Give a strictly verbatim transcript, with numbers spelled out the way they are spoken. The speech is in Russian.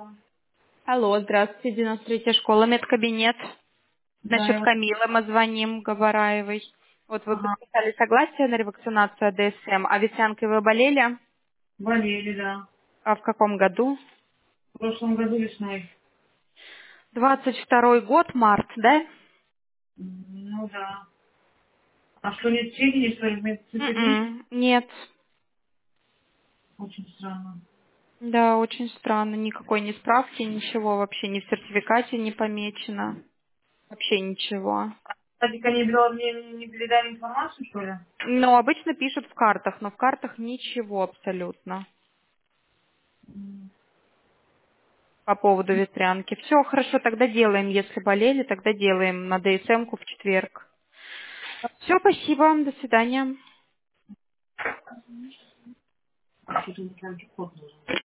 Алло, здравствуйте, девяносто третья школа, медкабинет. Да, Насчет я... Камилы мы звоним, Габараевой. Вот вы Ага. подписали согласие на ревакцинацию АДСМ. А ветрянкой вы болели? Болели, да. А в каком году? В прошлом году весной. Двадцать второй год, март, да? М, Ну да. А что, нет сведений, что ли, в медцентре нет? М-м, нет. Очень странно. Да, очень странно. Никакой ни справки, ничего вообще, ни в сертификате не помечено. Вообще ничего. Кстати, они мне не передали информацию, что ли? Но обычно пишут в картах, но в картах ничего абсолютно. М. По поводу ветрянки. Все, хорошо, тогда делаем. Если болели, тогда делаем на ДСМ-ку в четверг. Все, спасибо, до свидания. А что-то не прям код нужен.